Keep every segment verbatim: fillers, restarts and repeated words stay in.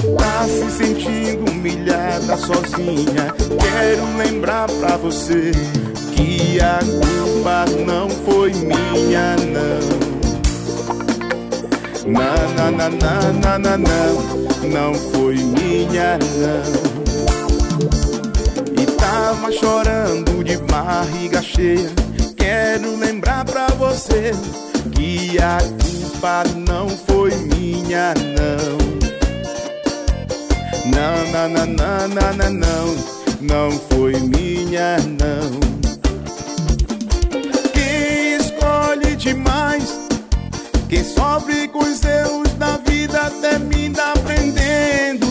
Tá se sentindo humilhada sozinha? Quero lembrar pra você que a culpa não foi minha, não. Na, na, na, na, na, na, não, não foi minha, não. E tava chorando de barriga cheia. Quero lembrar pra você que a culpa não foi minha, não. Não, não, não, não, não, não, não, não foi minha, não. Quem escolhe demais, quem sofre com os erros da vida termina aprendendo.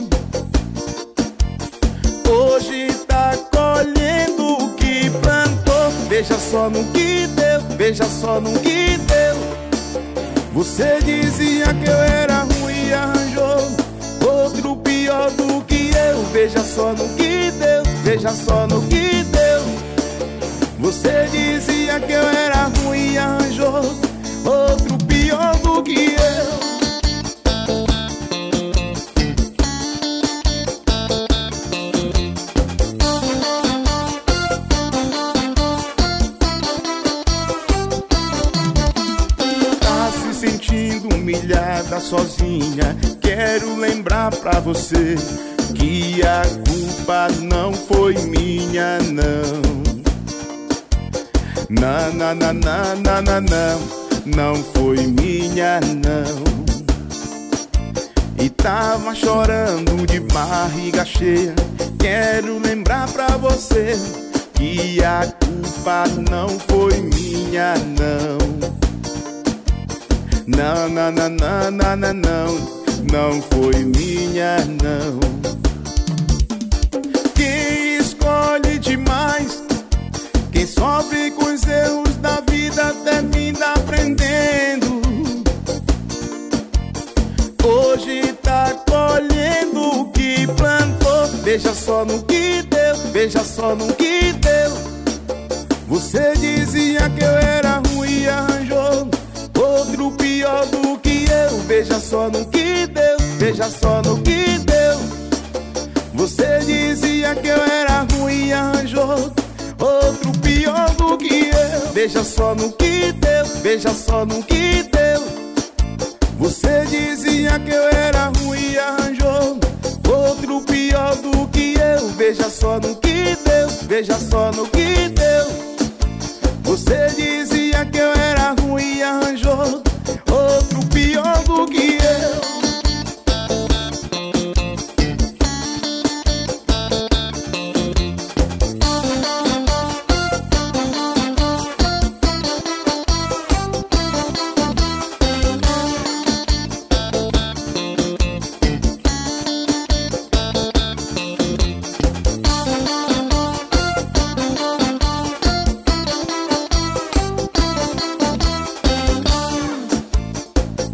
Hoje tá colhendo o que plantou. Veja só no que deu, veja só no que deu. Você dizia que eu era ruim e arranjou outro pior do que eu. Veja só no que deu, veja só no que deu. Você dizia que eu era ruim e arranjou outro pior do que eu. Tá se sentindo humilhada sozinha? Quero lembrar pra você que a culpa não foi minha, não. Na, na, na, na, na, na, não, não foi minha, não. E tava chorando de barriga cheia. Quero lembrar pra você que a culpa não foi minha, não. Não, não, não, não, não, não, não. Não foi minha, não. Quem escolhe demais, quem sofre com os erros da vida termina aprendendo. Hoje tá colhendo o que plantou. Veja só no que deu, veja só no que deu. Você dizia que eu era ruim e arranjou outro pior do que eu. Veja só no que deu, veja só no que deu. Você dizia que eu era ruim e arranjou outro pior do que eu. Veja só no que deu, veja só no que deu. Você dizia que eu era ruim e arranjou outro pior do que eu. Veja só no que deu, veja só no que